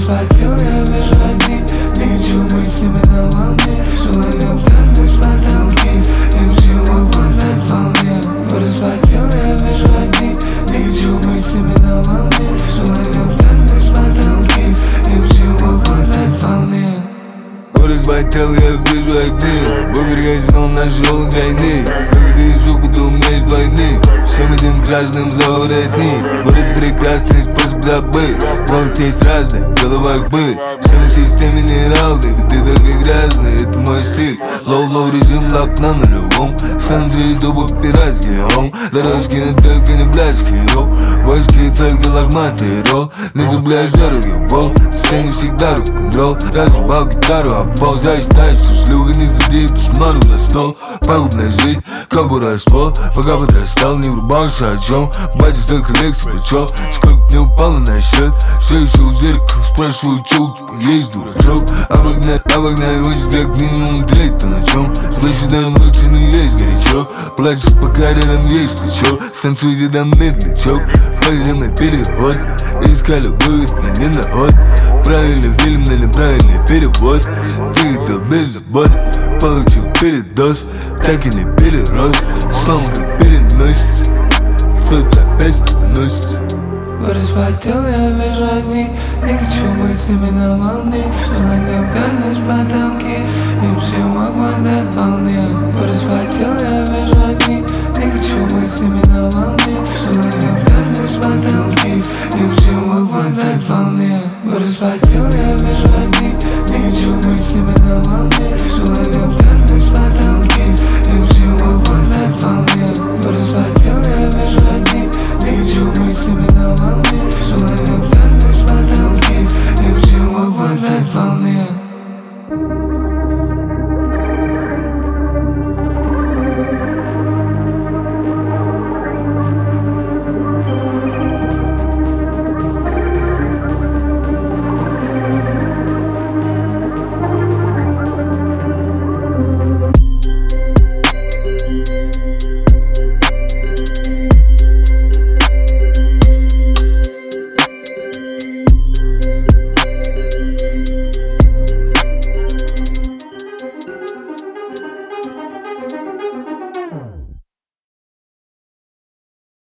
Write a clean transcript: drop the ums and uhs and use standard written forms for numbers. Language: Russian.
схватил, я вижу огни. Не хочу быть с ними на волне. Желание угадать в потолки. Не хочу угадать волне. Схватил, я вижу огни. Не хочу быть с ними на волне. Желание угадать в потолки. Не хочу угадать волне. Схватил, я вижу огни. Вывергаешь, но нашел войны. Как ты жопу, ты умеешь двойны. Всем этим красным заворотни. Город прекрасный способ забыть. Волк есть разный, голова быль. Всем в системе неравный, ведь ты только грязный. Это мой стиль. Лоу-лоу режим, лап на нулевом. Станции дуба пиратский ром. Дорожки на только не блядский ролл. Башки только лагматы ролл. Не забляешь дороги, вол. Сцене всегда рок-н-ролл. Разъебал гитару, а ползаешь дальше. Шлюха не задеет, шмару за стол. Пагубная жизнь, кобура ствол. Пока подрастал, не врубался о чем. Батя столько лекций прочел. Сколько не упало на счет. Все еще у зеркала, спрашиваю, че у тебя есть, дурачок. Обогнай его себе как минимум треть, то на чем. Спроси, дай лучше не лезь горячо. Плачешь, пока рядом есть плечо. Станцуйте до медлячок. Подземный переход. Искали выход, но не наход. Правильный фильм, но неправильный перевод. Ты это без забот. Получил передоз, так и не перерос. Словно как переносится. Кто-то опять носится. Схватил, я вижу огни. Не хочу быть с ними на волне. Желание угадать в потолки. И всем угадать волне. Схватил, я вижу огни. Не хочу быть с ними на волне. Желание угадать в потолки.